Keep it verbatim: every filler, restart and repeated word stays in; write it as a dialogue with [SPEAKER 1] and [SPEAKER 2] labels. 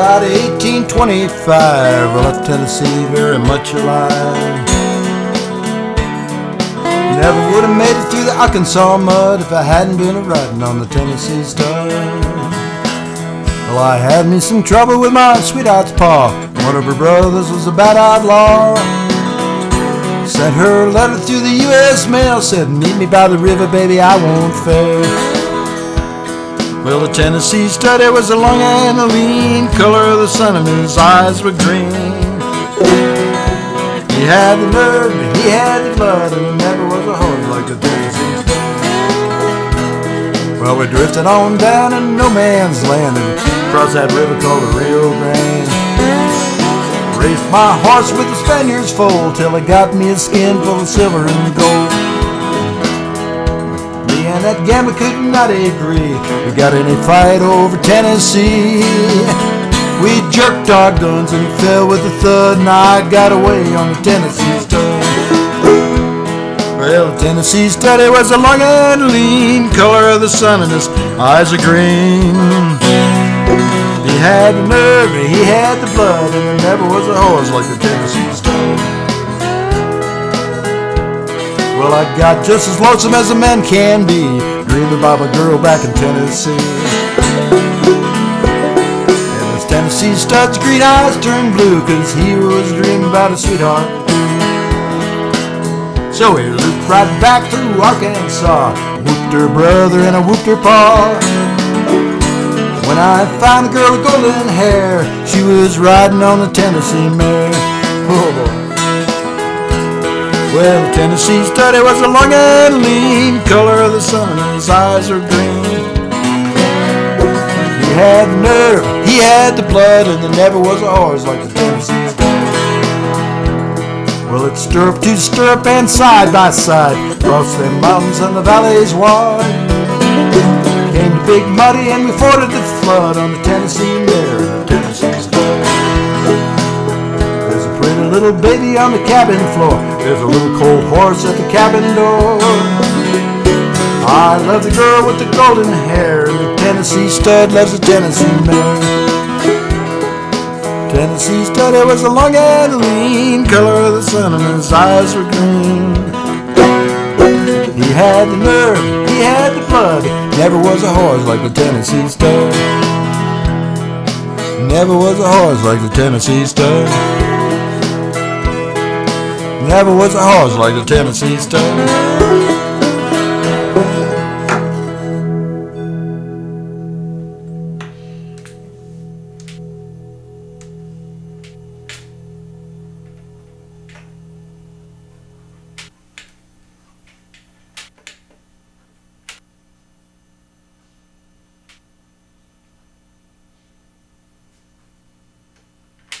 [SPEAKER 1] about eighteen twenty-five. I left Tennessee very much alive. Never would have made it through the Arkansas mud if I hadn't been a riding on the Tennessee Stud. Well, I had me some trouble with my sweetheart's pa. One of her brothers was a bad outlaw. Sent her a letter through the U S mail, said, meet me by the river, baby, I won't fail. Well, the Tennessee Stud, it was a long and a lean, color of the sun and his eyes were green. He had the nerve, and he had the blood, and there never was a horse like the Tennessee Stud. Well, we drifted on down in no man's land and crossed that river called the Rio Grande. Raced my horse with the Spaniard's foal till it got me a skin full of silver and gold. Me and that gambler could not agree. We got in a fight over Tennessee. We jerked our guns and he fell with a thud, and I got away on the Tennessee Stud. Well, the Tennessee Stud, it was a long and lean, color of the sun and his eyes are green. He had the nerve and he had the blood, and there never was a horse like the Tennessee Stud. Well, I got just as lonesome as a man can be, dreaming about a girl back in Tennessee. And this Tennessee Stud's green eyes turned blue, cause he was dreaming about a sweetheart. So he looped right back through Arkansas, whooped her brother and I whooped her pa. When I found a girl with golden hair, she was riding on the Tennessee mare. Oh boy. Well, the Tennessee Stud, it was a long and lean, color of the sun and his eyes are green. He had the nerve, he had the blood, and there never was a horse like the Tennessee Stud. Well, it's stirrup to stirrup and side by side, across them mountains and the valleys wide. Came to Big Muddy and we forded the flood on the Tennessee mare, the Tennessee Stud. There's a pretty little baby on the cabin floor. There's a little cold horse at the cabin door. I love the girl with the golden hair, and the Tennessee Stud loves the Tennessee mare. Tennessee Stud, it was a long and lean, color of the sun and his eyes were green. He had the nerve, he had the blood, never was a horse like the Tennessee Stud. Never was a horse like the Tennessee Stud. Never was a horse like the Tennessee Stud.